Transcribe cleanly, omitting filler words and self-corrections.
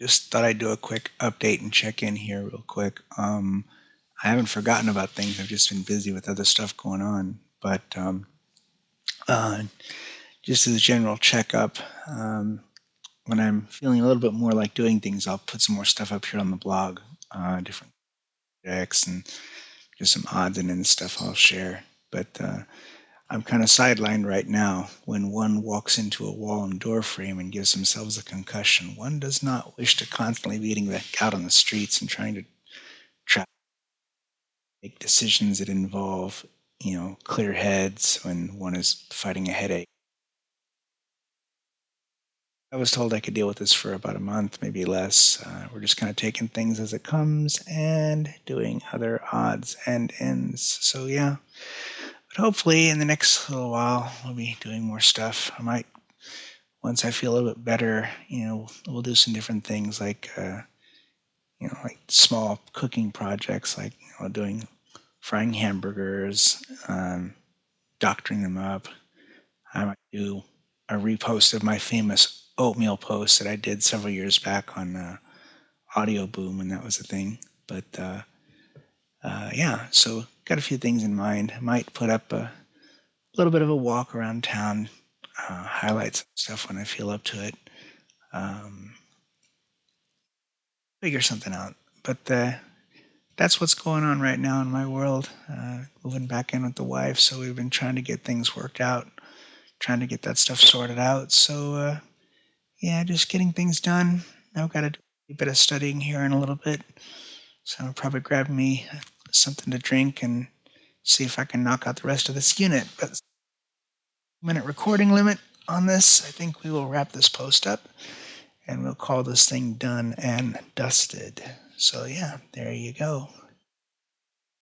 Just thought I'd do a quick update and check in here real quick. I haven't forgotten about things. I've just been busy with other stuff going on. But uh, just as a general checkup, when I'm feeling a little bit more like doing things, I'll put some more stuff up here on the blog, different projects and just some odds and ends stuff I'll share. But I'm kind of sidelined right now. When one walks into a wall and door frame and gives themselves a concussion, one does not wish to constantly be getting back out on the streets and trying to try to make decisions that involve, clear heads when one is fighting a headache. I was told I could deal with this for about a month, maybe less. We're just kind of taking things as it comes and doing other odds and ends. So, yeah. But hopefully, in the next little while, we'll be doing more stuff. I might, once I feel a little bit better, we'll do some different things like small cooking projects, like, doing frying hamburgers, doctoring them up. I might do a repost of my famous oatmeal post that I did several years back on Audio Boom when that was a thing. But yeah, so got a few things in mind. I might put up a little bit of a walk around town, highlight some stuff when I feel up to it. Um, Figure something out. But that's what's going on right now in my world. Moving back in with the wife, so we've been trying to get things worked out, trying to get that stuff sorted out. So yeah, just getting things done. I've got to do a bit of studying here in a little bit, so I'll probably grab me something to drink and see if I can knock out the rest of this unit. But minute recording limit on this. I think we will wrap this post up and we'll call this thing done and dusted. So yeah, there you go.